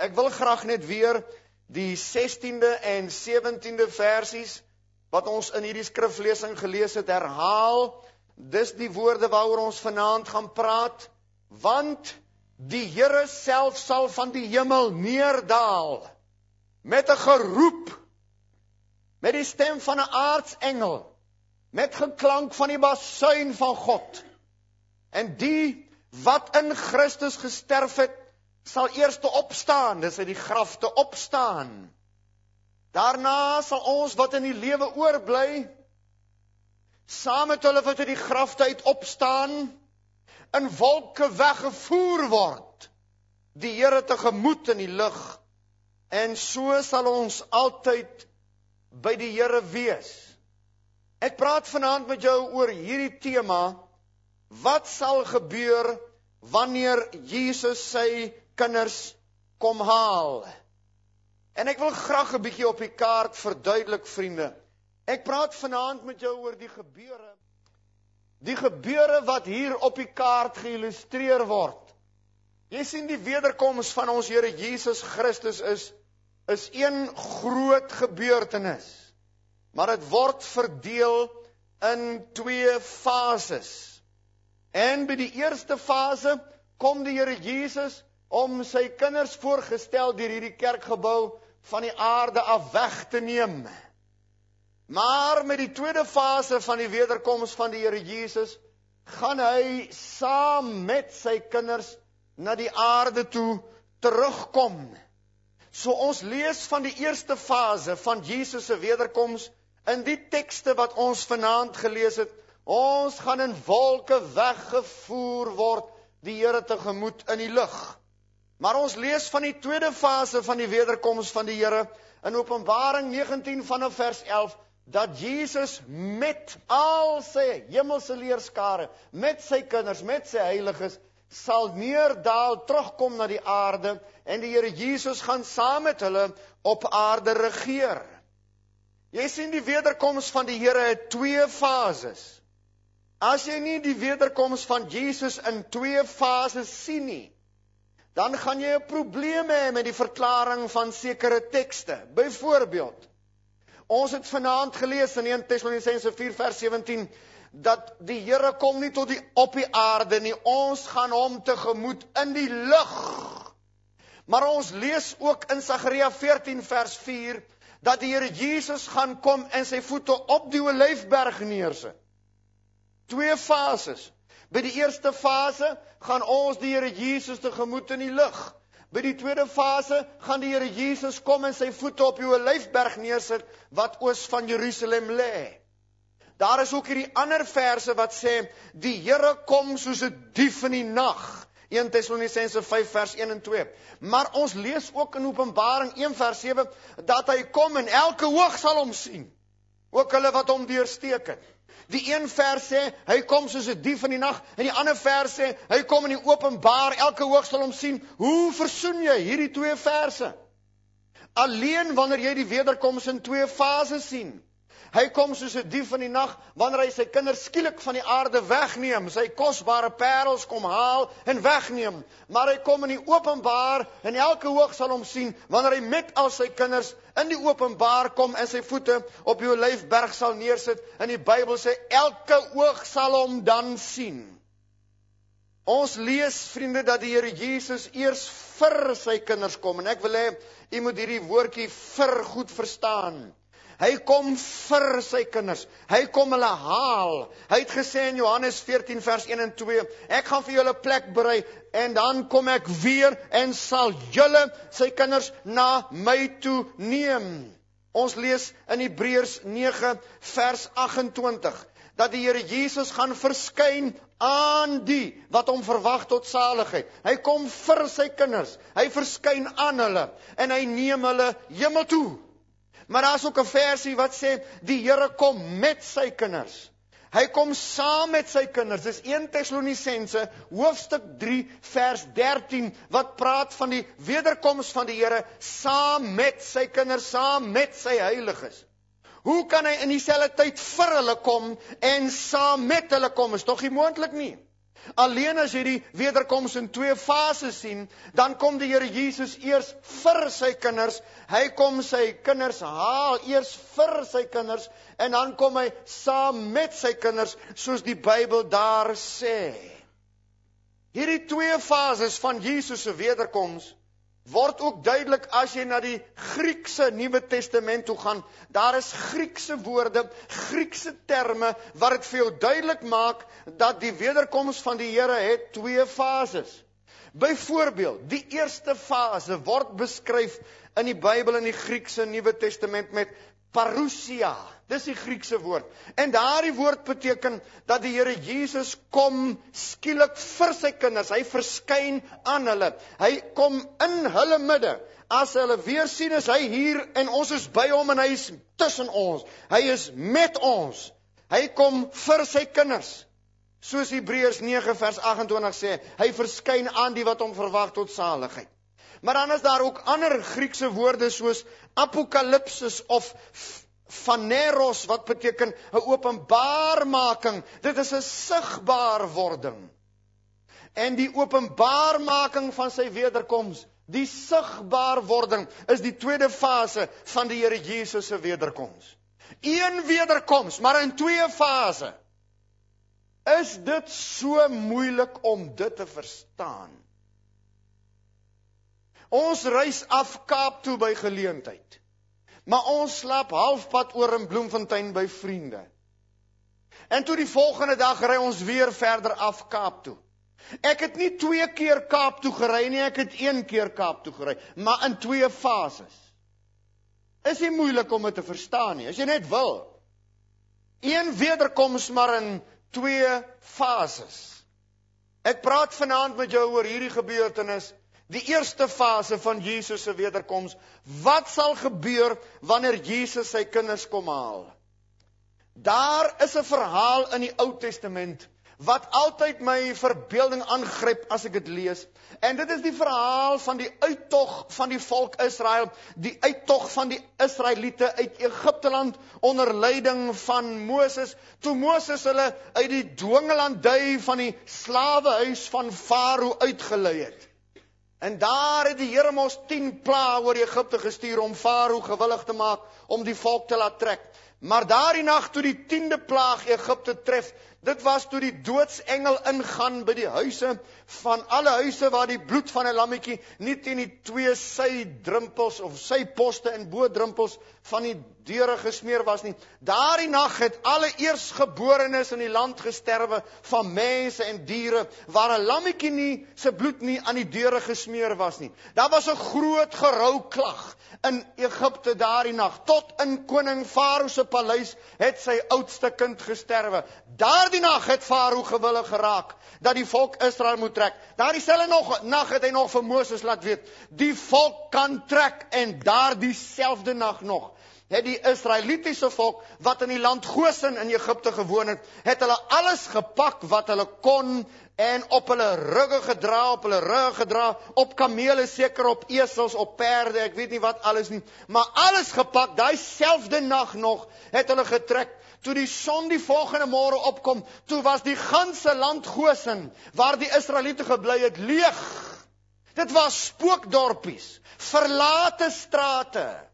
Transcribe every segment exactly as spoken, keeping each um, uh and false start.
Ek wil graag net weer die sestiende en sewentiende versies wat ons in hierdie skriflesing gelees het herhaal. Dis die woorde waaroor ons vanaand gaan praat, want die Here self sal van die hemel neerdaal met 'n geroep, met die stem van 'n aartsengel, met geklank van die basuin van God. En die wat in Christus gesterf het, sal eers te opstaan, dis uit die graf te opstaan. Daarna sal ons wat in die lewe oorbly, saam met hulle wat uit die graf uit opstaan, in wolke weggevoer word, die Here tegemoet in die lug, en so sal ons altyd by die Here wees. Ek praat vanaand met jou oor hierdie tema, wat sal gebeur wanneer Jesus sy kinders kom haal? En ek wil graag 'n bietjie op die kaart verduidelik, vriende. Ek praat vanaand met jou oor die gebeure, die gebeure wat hier op die kaart geïllustreer word. Jy sien, die wederkoms van ons Here Jesus Christus is, is een groot gebeurtenis, maar dit word verdeel in twee fases. En by die eerste fase kom die Here Jesus om sy kinders voorgestel deur hierdie kerkgebou van die aarde af weg te neem. Maar met die tweede fase van die wederkoms van die Here Jesus, gaan hy saam met sy kinders na die aarde toe terugkom. So ons lees van die eerste fase van Jesus se wederkoms in die tekste wat ons vanaand gelees het. Ons gaan in wolke weggevoer word, die Here tegemoet in die lug. Maar ons lees van die tweede fase van die wederkoms van die Here in Openbaring negentien vanaf vers elf, dat Jesus met al sy hemelse leerskare, met sy kinders, met sy heiliges, sal neerdaal, terugkom na die aarde, en die Here Jesus gaan saam met hulle op aarde regeer. Jy sien, die wederkoms van die Here het twee fases. As jy nie die wederkoms van Jesus in twee fases sien nie, dan gaan jy 'n probleem hê met die verklaring van sekere tekste. Byvoorbeeld, ons het vanaand gelees in Eerste Tessalonisense vier vers sewentien, dat die Here kom nie tot die op die aarde nie, ons gaan hom tegemoet in die lug. Maar ons lees ook in Sagaria veertien vers vier, dat die Here Jesus gaan kom en sy voete op die Olyfberg neersit. Twee fases. By die eerste fase gaan ons die Here Jesus tegemoet in die lug. By die tweede fase gaan die Here Jesus kom en sy voete op die Olyfberg neersit, wat oos van Jerusalem lê. Daar is ook hierdie ander verse wat sê, die Here kom soos 'n dief in die nag. Eerste Tessalonisense vyf vers een en twee. Maar ons lees ook in Openbaring een vers sewe, dat hy kom en elke oog sal hom sien. Ook hulle wat hom deursteek het. Die een vers sê, hy kom soos 'n dief in die nag, en die ander vers sê, hy kom in die openbaar, elke oog sal hom sien. Hoe versoen jy hierdie twee verse? Alleen wanneer jy die wederkoms in twee fases sien. Hy kom soos 'n dief in die nag, wanneer hy sy kinders skielik van die aarde wegneem, sy kosbare parels kom haal en wegneem. Maar hy kom in die openbaar, en elke oog sal hom sien, wanneer hy met al sy kinders in die openbaar kom en sy voete op die Olyfberg sal neersit. En die Bybel sê, elke oog sal hom dan sien. Ons lees, vriende, dat die Here Jesus eers vir sy kinders kom, en ek wil hê, jy moet hierdie woordjie vir goed verstaan. Hy kom vir sy kinders, hy kom hulle haal. Hy het gesê in Johannes veertien vers een en twee, ek gaan vir julle plek berei, en dan kom ek weer, en sal julle, sy kinders, na my toe neem. Ons lees in Hebreërs nege vers agt en twintig, dat die Here Jesus gaan verskyn aan die wat hom verwag tot saligheid. Hy kom vir sy kinders, hy verskyn aan hulle, en hy neem hulle hemel toe. Maar daar is ook 'n versie wat sê, die Here kom met sy kinders. Hy kom saam met sy kinders. Dis Eerste Tessalonisense hoofstuk drie vers dertien, wat praat van die wederkoms van die Here, saam met sy kinders, saam met sy heiliges. Hoe kan hy in dieselfde tyd vir hulle kom, en saam met hulle kom? Is tog nie moontlik nie. Alleen as jy die wederkoms in twee fases sien, dan kom die Here Jesus eers vir sy kinders, hy kom sy kinders haal, eers vir sy kinders, en dan kom hy saam met sy kinders, soos die Bybel daar sê. Hierdie twee fases van Jesus se wederkoms word ook duidelik as jy na die Griekse Nuwe Testament toe gaan. Daar is Griekse woorde, Griekse terme, wat dit vir jou duidelik maak, dat die wederkoms van die Here het twee fases. Byvoorbeeld, die eerste fase word beskryf in die Bybel in die Griekse Nuwe Testament met parousia. Dis die Griekse woord. En daardie woord beteken dat die Here Jesus kom skielik vir sy kinders. Hy verskyn aan hulle. Hy kom in hulle midde. As hulle weer sien, is hy hier en ons is by hom en hy is tussen ons. Hy is met ons. Hy kom vir sy kinders. Soos Hebreërs nege vers agt en twintig sê, hy verskyn aan die wat hom verwag tot saligheid. Maar dan is daar ook ander Griekse woorde soos apokalipsis of phaneros, wat beteken 'n openbaarmaking. Dit is 'n sigbaar wording. En die openbaarmaking van sy wederkoms, die sigbaar wording, is die tweede fase van die Here Jesus se wederkoms. Een wederkoms, maar in twee fase. Is dit so moeilik om dit te verstaan? Ons reis af Kaap toe by geleentheid. Maar ons slaap halfpad oor in Bloemfontein by vriende. En toe die volgende dag ry ons weer verder af Kaap toe. Ek het nie twee keer Kaap toe gery nie, ek het een keer Kaap toe gery, maar in twee fases. Is nie moeilik om dit te verstaan nie, as jy net wil. Een wederkoms, maar in twee fases. Ek praat vanaand met jou oor hierdie gebeurtenis. Die eerste fase van Jesus se wederkoms. Wat sal gebeur wanneer Jesus sy kinders kom haal? Daar is 'n verhaal in die Ou Testament wat altyd my verbeelding aangryp as ek dit lees. En dit is die verhaal van die uittog van die volk Israel, die uittog van die Israeliete uit Egipteland onder leiding van Moses, toe Moses hulle uit die dwingelandy van die slawehuis van Farao uitgelei het. En daar het die Here mos tien pla oor Egipte gestuur om Farao gewillig te maak om die volk te laat trek. Maar daardie nag toe die tiende plaag Egipte tref, dit was toe die doodsengel ingaan by die huise van alle huise waar die bloed van 'n lammetjie nie teen die twee sy-drumpels of sy-poste en bo-drumpels van die deure gesmeer was nie. Daardie nag het alle eersgeborenes in die land gesterwe van mense en diere waar 'n lammetjie nie se bloed nie aan die deure gesmeer was nie. Daar was 'n groot gerouklag in Egipte daardie nag. Tot in koning Farao se paleis het sy oudste kind gesterwe. Daardie nag het Farao gewillig geraak dat die volk Israel moet trek. Daardie selfde nog nag het hy nog vir Moses laat weet, die volk kan trek. En daardie selfde nag nog het die Israelitiese volk wat in die land Goshen in Egipte gewoon het, het hulle alles gepak wat hulle kon en op hulle rugge gedra, op hulle rugge gedra, op kamele, seker op esels, op perde, ek weet nie wat alles nie, maar alles gepak. Daai selfde nag nog het hulle getrek. Toe die son die volgende môre opkom, toe was die ganse land Goshen, waar die Israeliete gebly het, leeg. Dit was spookdorpies, verlate strate.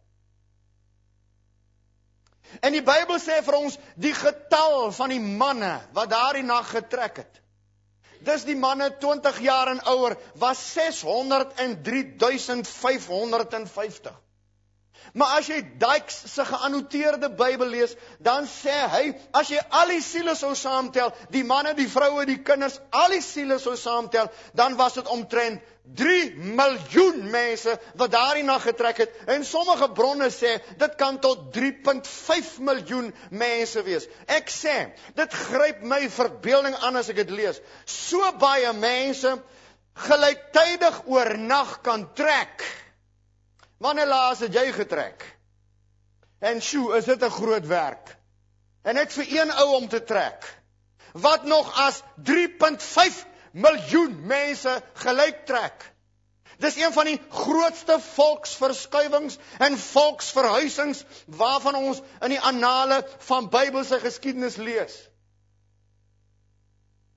En die Bybel sê vir ons, die getal van die manne wat daardie nag getrek het. Dis die manne twintig jaar en ouer, was seshonderd drie duisend vyf honderd vyftig. Maar as jy Dykes se geannoteerde Bybel lees, dan sê hy, as jy al die siele sou saamtel, die manne, die vroue, die kinders, al die siele sou saamtel, dan was dit omtrent drie miljoen mense wat daarin na getrek het. En sommige bronne sê, dit kan tot drie komma vyf miljoen mense wees. Ek sê, dit gryp my verbeelding aan as ek dit lees. So baie mense gelyktydig oornag kan trek. Wanneer laas het jy getrek? En sjoe, is dit 'n groot werk. En net vir een ou om te trek. Wat nog as drie komma vyf miljoen mense gelyk trek. Dis een van die grootste volksverskuiwings en volksverhuisings waarvan ons in die annale van Bybelse geskiedenis lees.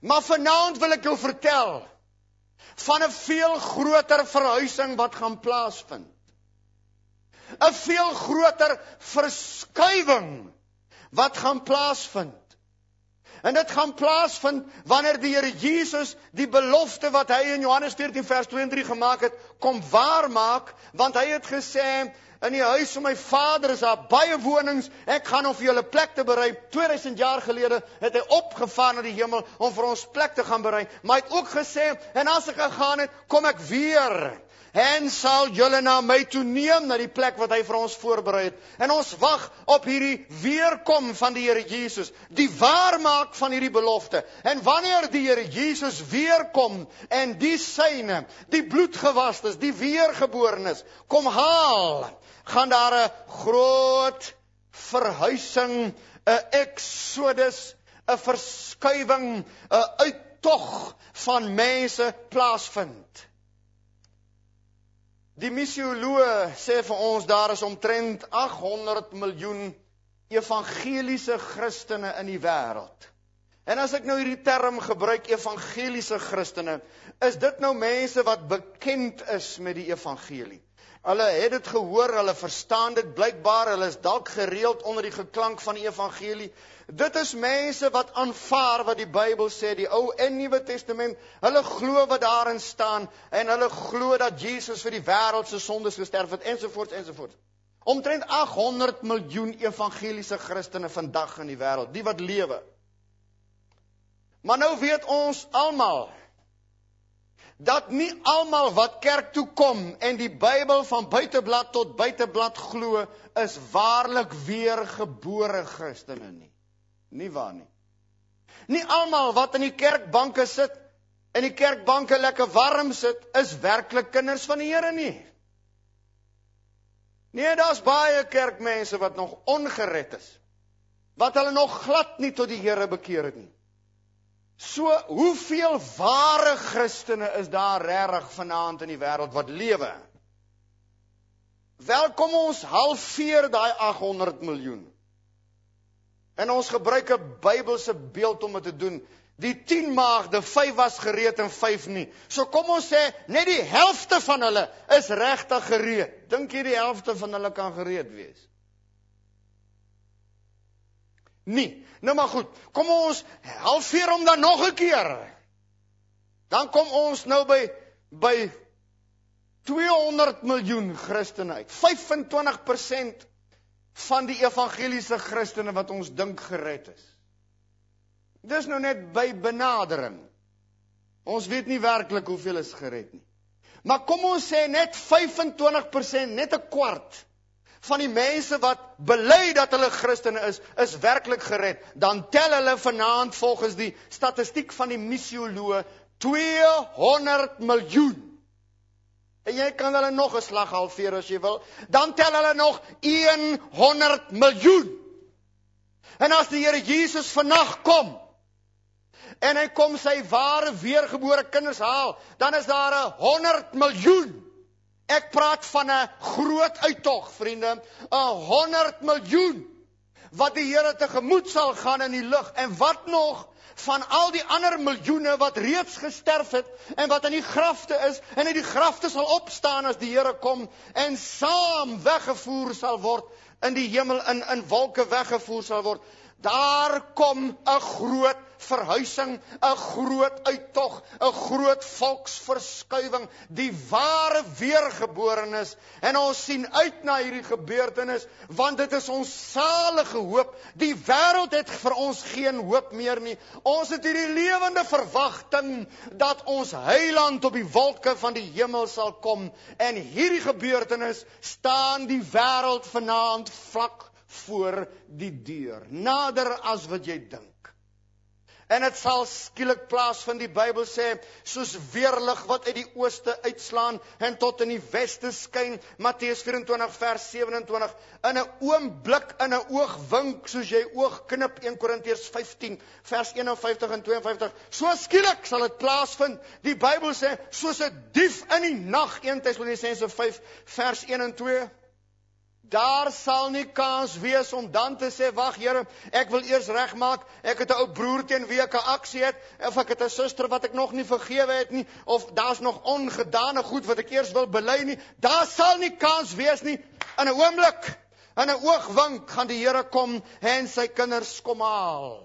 Maar vanaand wil ek jou vertel van 'n veel groter verhuising wat gaan plaasvind. 'n Veel groter verskuiwing wat gaan plaasvind. En dit gaan plaasvind wanneer die Here Jesus die belofte wat hy in Johannes veertien vers twee en drie gemaak het, kom waarmaak, want hy het gesê, in die huis van my Vader is daar baie wonings, ek gaan om vir julle plek te berei. tweeduisend jaar gelede het hy opgevaar na die hemel om vir ons plek te gaan berei. Maar hy het ook gesê, en as ek gegaan het, kom ek weer en sal julle na my toe neem, na die plek wat hy vir ons voorberei het. En ons wag op hierdie weerkom van die Here Jesus, die waarmaak van hierdie belofte. En wanneer die Here Jesus weerkom en die syne, die bloedgewastes, die weergeborenes, kom haal, gaan daar 'n groot verhuising, 'n exodus, 'n verskuiwing, 'n uittog van mense plaasvind. Die missioloë sê vir ons, daar is omtrent aghonderd miljoen evangeliese Christene in die wêreld. En as ek nou hierdie term gebruik, evangeliese Christene, is dit nou mense wat bekend is met die evangelie. Hulle het dit gehoor, hulle verstaan dit blykbaar, hulle is dalk gereeld onder die geklank van die evangelie. Dit is mense wat aanvaar wat die Bybel sê, die Ou en Nuwe Testament. Hulle glo wat daarin staan en hulle glo dat Jesus vir die wêreld se sondes gesterf het, ensovoorts ensovoorts. Omtrent aghonderd miljoen evangeliese Christene vandag in die wêreld, die wat lewe. Maar nou weet ons almal dat nie almal wat kerk toe kom en die Bybel van buiteblad tot buiteblad glo, is waarlik weergebore Christene nie. Nie waar nie. Nie almal wat in die kerkbanke sit en die kerkbanke lekker warm sit, is werklik kinders van die Here nie. Nee, daar's baie kerkmense wat nog ongered is, wat hulle nog glad nie tot die Here bekeer het nie. So, hoeveel ware Christene is daar regtig vanaand in die wêreld wat lewe? Wel, kom ons halveer daai aghonderd miljoen. En ons gebruik 'n Bybelse beeld om dit te doen. Die tien maagde, vyf was gereed en vyf nie. So kom ons sê, net die helfte van hulle is regtig gereed. Dink jy die helfte van hulle kan gereed wees? Nie. Nou maar goed, kom ons halveer om dan nog 'n keer. Dan kom ons nou by, by tweehonderd miljoen Christene uit. vyfentwintig persent van die evangeliese Christene wat ons dink gered is. Dis nou net by benadering. Ons weet nie werklik hoeveel is gered nie. Maar kom ons sê net vyfentwintig persent, net 'n kwart van die mense wat bely dat hulle Christene is, is werklik gered. Dan tel hulle vanaand volgens die statistiek van die missioloë tweehonderd miljoen. En jy kan hulle nog 'n slag halveer as jy wil. Dan tel hulle nog honderd miljoen. En as die Here Jesus vannag kom, en hy kom sy ware weergebore kinders haal, dan is daar honderd miljoen. Ek praat van 'n groot uittog, vriende, honderd miljoen, wat die Here tegemoet sal gaan in die lug, en wat nog van al die ander miljoene wat reeds gesterf het, en wat in die grafte is, en in die grafte sal opstaan as die Here kom, en saam weggevoer sal word, in die hemel, in, in wolke weggevoer sal word. Daar kom 'n groot verhuising, 'n groot uittog, 'n groot volksverskuiwing, die ware weergeborenes, en ons sien uit na hierdie gebeurtenis, want dit is ons salige hoop. Die wêreld het vir ons geen hoop meer nie. Ons het hierdie lewende verwagting dat ons heiland op die wolke van die hemel sal kom, en hierdie gebeurtenis staan die wêreld vanaand vlak voor die deur, nader as wat jy dink. En dit sal skielik plaas van die Bybel sê, soos weerlig wat uit die ooste uitslaan en tot in die weste skyn, Matteus vyf-en-twintig vers sewe-en-twintig, in 'n oomblik, in 'n oogwink, soos jy oogknip, Eerste Korintiërs vyftien vers eenenvyftig en tweeënvyftig, so skielik sal dit plaasvind. Die Bybel sê, soos 'n dief in die nag, Eerste Tessalonisense vyf vers een en twee, Daar sal nie kans wees om dan te sê, wag Here, ek wil eers regmaak, ek het 'n ou broer teen wie ek 'n aksie het, of ek het 'n suster wat ek nog nie vergewe het nie, of daar's nog ongedane goed wat ek eers wil bely nie. Daar sal nie kans wees nie. In 'n oomblik, in 'n oogwink gaan die Here kom en sy kinders kom haal.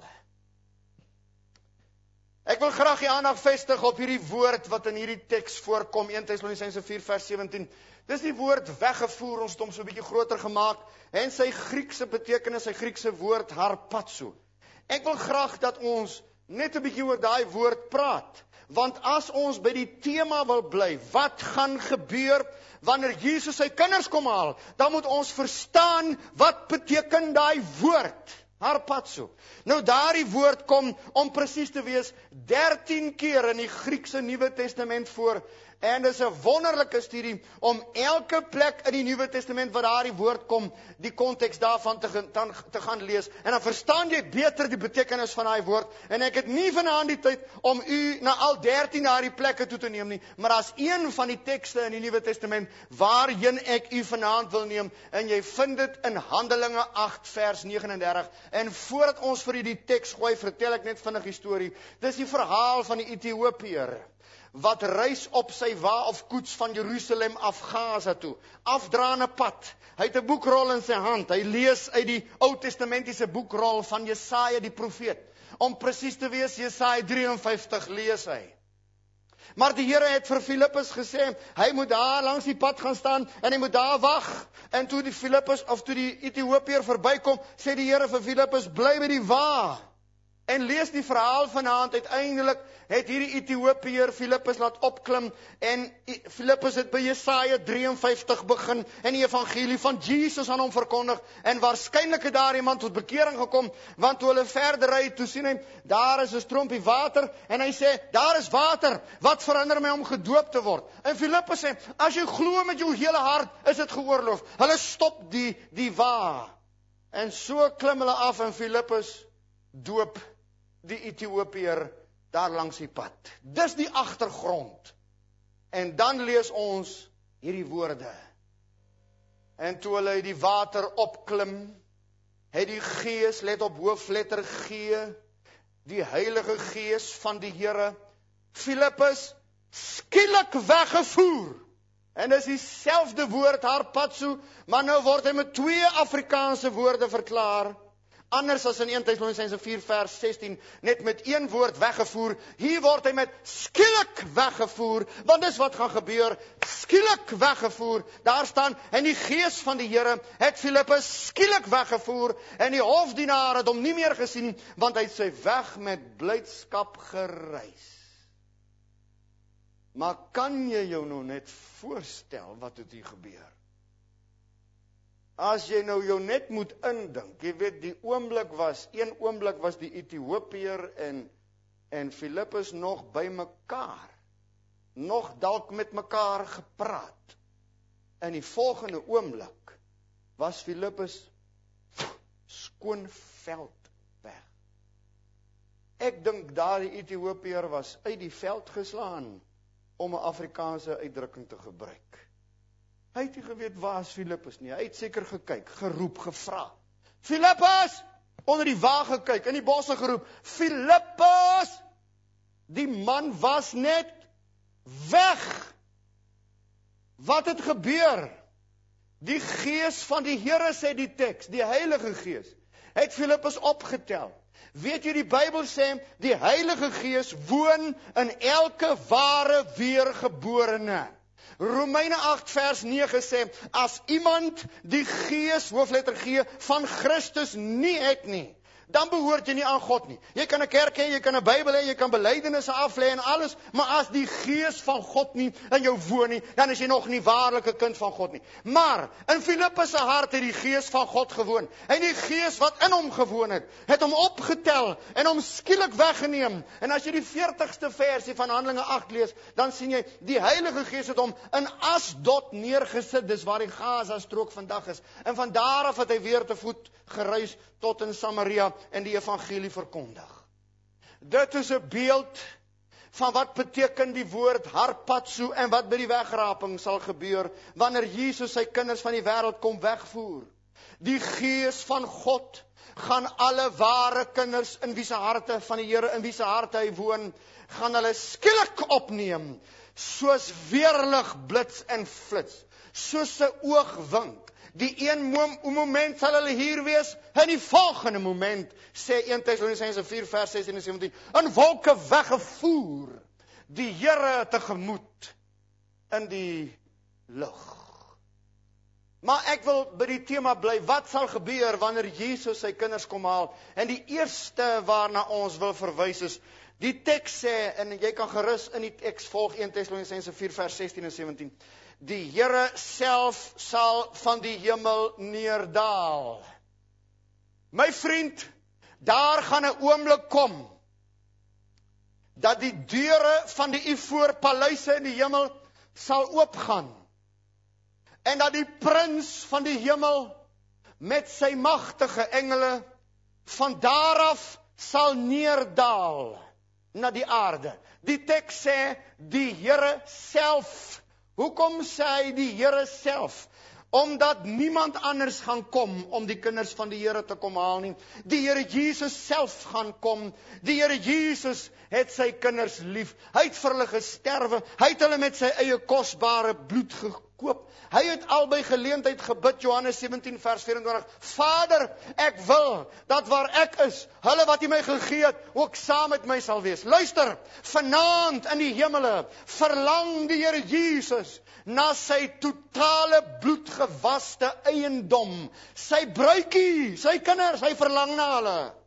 Ek wil graag die aandag vestig op hierdie woord wat in hierdie teks voorkom, Eerste Tessalonisense vier vers sewentien. Dis die woord weggevoer, ons het hom so 'n bietjie groter gemaak, en sy Griekse betekenis, sy Griekse woord harpazo. Ek wil graag dat ons net 'n bietjie oor daai woord praat, want as ons by die tema wil bly, wat gaan gebeur wanneer Jesus sy kinders kom haal, dan moet ons verstaan wat beteken daai woord harpazo. Nou daardie woord kom, om presies te wees, dertien keer in die Griekse Nuwe Testament voor. En dit is 'n wonderlike studie om elke plek in die Nuwe Testament waar daardie woord kom, die konteks daarvan te, te, te gaan lees. En dan verstaan jy beter die betekenis van daai woord. En ek het nie vanaand die tyd om u na al dertien daardie plekke toe te neem nie, maar daar's een van die tekste in die Nuwe Testament waarheen ek u vanaand wil neem, en jy vind dit in Handelinge agt vers nege en dertig. En voordat ons vir u die teks gooi, vertel ek net vinnig die storie. Dis die verhaal van die Ethiopiër wat reis op sy wa of koets van Jerusalem af Gaza toe, afdraande pad. Hy het 'n boekrol in sy hand, hy lees uit die Ou Testamentiese boekrol van Jesaja die profeet. Om presies te wees, Jesaja drie en vyftig lees hy. Maar die Here het vir Filippus gesê, hy moet daar langs die pad gaan staan, en hy moet daar wag. En toe die Filippus, of toe die Ethiopiër verbykom, sê die Here vir Filippus, bly by die wa. En lees die verhaal vanaand, uiteindelik het hierdie Ethiopiër Filippus laat opklim, en Filippus het by Jesaja drie en vyftig begin, en die evangelie van Jesus aan hom verkondig, en waarskynlik het daar iemand tot bekering gekom, want toe hulle verder ry, toe sien hy, daar is 'n strompie water, en hy sê, daar is water, wat verhinder my om gedoop te word? En Filippus sê, as jy glo met jou hele hart, is dit geoorloof. Hulle stop die, die wa, en so klim hulle af, en Filippus doop die Ethiopiër daar langs die pad. Dis die agtergrond. En dan lees ons hierdie woorde. En toe hulle die water opklim, het die Gees, let op hoofletter G, die Heilige Gees van die Here, Filippus skielik weggevoer. En dis dieselfde woord harpazo, maar nou word hy met twee Afrikaanse woorde verklaar. Anders as in Eerste Tessalonisense vier vers sestien, net met een woord weggevoer. Hier word hy met skielik weggevoer, want dis wat gaan gebeur, skielik weggevoer. Daar staan, en die Gees van die Here het Filippus skielik weggevoer, en die hofdienaar het hom nie meer gesien, want hy het sy weg met blydskap gereis. Maar kan jy jou nou net voorstel wat het hier gebeur? As jy nou jou net moet indink, jy weet die oomblik was, een oomblik was die Ethiopiër en, en Filippus nog by mekaar, nog dalk met mekaar gepraat. In die volgende oomblik was Filippus skoon veld weg. Ek dink daar die Ethiopiër was uit die veld geslaan, om 'n Afrikaanse uitdrukking te gebruik. Hy het nie geweet waar is Filippus nie. Hy het seker gekyk, geroep, gevra. Filippus! Onder die wa gekyk, in die bosse geroep. Filippus! Die man was net weg. Wat het gebeur? Die Gees van die Here, sê die teks, die Heilige Gees, het Filippus opgetel. Weet jy, die Bybel sê, die Heilige Gees woon in elke ware weergeborene. Romeine agt vers nege sê, as iemand die Gees, hoofletter G, van Christus nie het nie, dan behoort jy nie aan God nie. Jy kan 'n kerk hê, jy kan 'n Bybel hê, jy kan belydenisse aflê en alles, maar as die Gees van God nie in jou woon nie, dan is jy nog nie waarlik 'n kind van God nie. Maar in Filippus se hart het die Gees van God gewoon. En die Gees wat in hom gewoon het, het hom opgetel en hom skielik weggeneem. En as jy die veertigste versie van Handelinge agt lees, dan sien jy, die Heilige Gees het hom in Asdod neergesit, dis waar die Gaza strook vandag is. En van daar af het hy weer te voet gereis tot in Samaria en die evangelie verkondig. Dit is 'n beeld van wat beteken die woord harpazo en wat by die wegraping sal gebeur wanneer Jesus sy kinders van die wêreld kom wegvoer. Die Gees van God gaan alle ware kinders in wie se harte van die Here, in wie se harte hy woon, gaan hulle skielik opneem, soos weerlig blits en flits, soos 'n oogwink. Die een moment sal hulle hier wees, en die volgende moment, sê Eerste Tessalonisense vier vers sestien en sewentien, in wolke weggevoer, die Here tegemoet in die lug. Maar ek wil by die tema bly, wat sal gebeur wanneer Jesus sy kinders kom haal? En die eerste waarna ons wil verwys is, die teks sê, en jy kan gerus in die teks volg Eerste Tessalonisense vier vers sestien en sewentien, die Here self sal van die hemel neerdaal. My vriend, daar gaan 'n oomblik kom, dat die deure van die ivoorpaleise in die hemel sal oopgaan, en dat die prins van die hemel met sy magtige engele van daar af sal neerdaal na die aarde. Die teks sê die Here self. Hoekom sê hy die Here self? Omdat niemand anders gaan kom om die kinders van die Here te kom haal nie. Die Here Jesus self gaan kom. Die Here Jesus het sy kinders lief. Hy het vir hulle gesterwe. Hy het hulle met sy eie kosbare bloed gekoop. Hy het albei geleentheid gebid, Johannes sewentien vers vyf en vyf. Vader, ek wil dat waar ek is, hulle wat U my gegee het, ook saam met my sal wees. Luister, vanaand in die hemele verlang die Here Jesus na sy totale bloedgewaste eiendom, sy bruikie, sy kinders, hy verlang na hulle.